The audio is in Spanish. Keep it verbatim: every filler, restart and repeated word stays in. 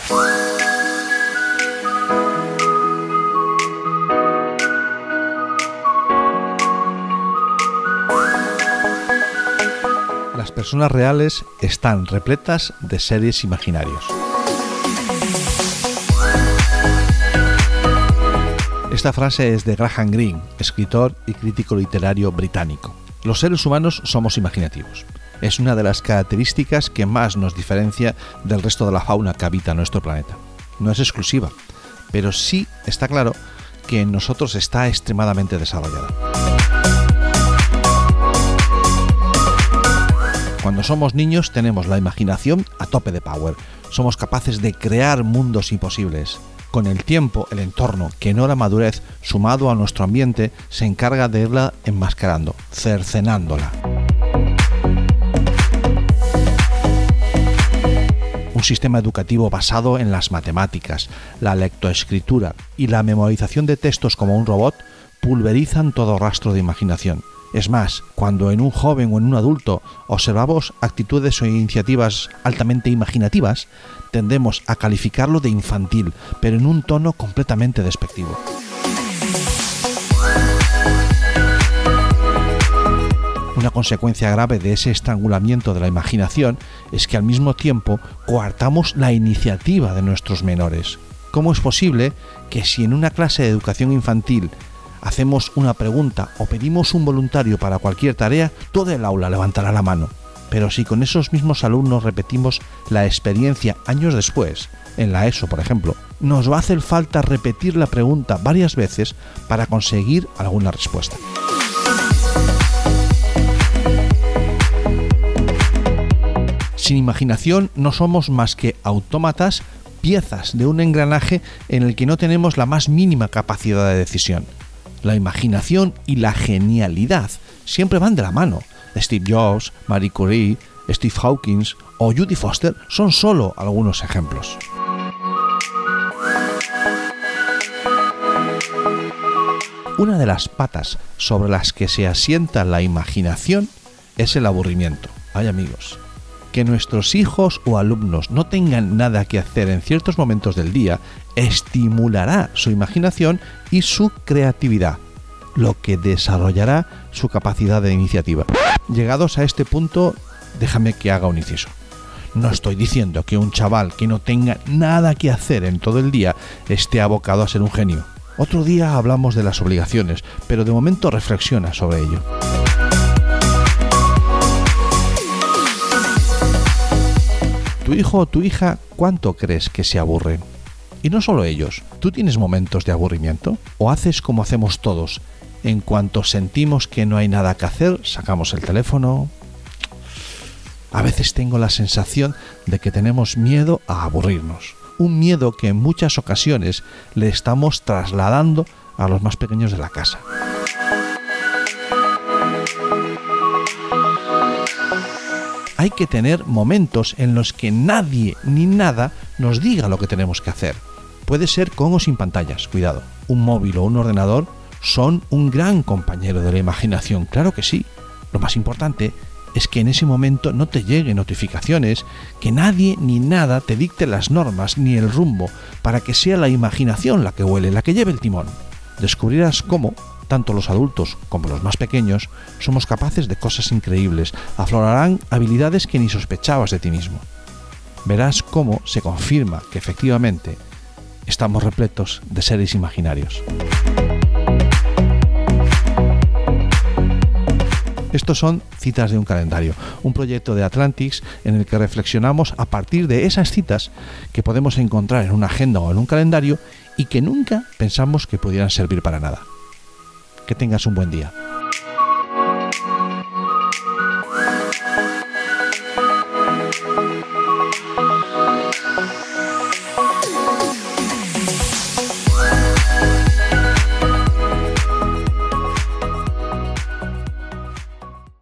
Las personas reales están repletas de seres imaginarios. Esta frase es de Graham Greene, escritor y crítico literario británico. Los seres humanos somos imaginativos. Es una de las características que más nos diferencia del resto de la fauna que habita nuestro planeta. No es exclusiva, pero sí está claro que en nosotros está extremadamente desarrollada. Cuando somos niños tenemos la imaginación a tope de power. Somos capaces de crear mundos imposibles. Con el tiempo, el entorno, que no la madurez, sumado a nuestro ambiente, se encarga de irla enmascarando, cercenándola. Un sistema educativo basado en las matemáticas, la lectoescritura y la memorización de textos como un robot pulverizan todo rastro de imaginación. Es más, cuando en un joven o en un adulto observamos actitudes o iniciativas altamente imaginativas, tendemos a calificarlo de infantil, pero en un tono completamente despectivo. Una consecuencia grave de ese estrangulamiento de la imaginación es que al mismo tiempo coartamos la iniciativa de nuestros menores. ¿Cómo es posible que si en una clase de educación infantil hacemos una pregunta o pedimos un voluntario para cualquier tarea, todo el aula levantará la mano? Pero si con esos mismos alumnos repetimos la experiencia años después, en la ESO por ejemplo, nos va a hacer falta repetir la pregunta varias veces para conseguir alguna respuesta. Sin imaginación no somos más que autómatas, piezas de un engranaje en el que no tenemos la más mínima capacidad de decisión. La imaginación y la genialidad siempre van de la mano. Steve Jobs, Marie Curie, Steve Hawkins o Judy Foster son solo algunos ejemplos. Una de las patas sobre las que se asienta la imaginación es el aburrimiento. Ay, amigos, que nuestros hijos o alumnos no tengan nada que hacer en ciertos momentos del día estimulará su imaginación y su creatividad, lo que desarrollará su capacidad de iniciativa. Llegados a este punto, déjame que haga un inciso. No estoy diciendo que un chaval que no tenga nada que hacer en todo el día esté abocado a ser un genio. Otro día hablamos de las obligaciones, pero de momento reflexiona sobre ello. Tu hijo o tu hija, ¿cuánto crees que se aburren? Y no solo ellos, ¿tú tienes momentos de aburrimiento? ¿O haces como hacemos todos? En cuanto sentimos que no hay nada que hacer, sacamos el teléfono. A veces tengo la sensación de que tenemos miedo a aburrirnos. Un miedo que en muchas ocasiones le estamos trasladando a los más pequeños de la casa. Hay que tener momentos en los que nadie ni nada nos diga lo que tenemos que hacer. Puede ser con o sin pantallas, cuidado. Un móvil o un ordenador son un gran compañero de la imaginación, claro que sí. Lo más importante es que en ese momento no te lleguen notificaciones, que nadie ni nada te dicte las normas ni el rumbo, para que sea la imaginación la que huele, la que lleve el timón. Descubrirás cómo tanto los adultos como los más pequeños somos capaces de cosas increíbles, aflorarán habilidades que ni sospechabas de ti mismo. Verás cómo se confirma que efectivamente estamos repletos de seres imaginarios. Estos son Citas de un calendario, un proyecto de Atlantics en el que reflexionamos a partir de esas citas que podemos encontrar en una agenda o en un calendario y que nunca pensamos que pudieran servir para nada. Que tengas un buen día.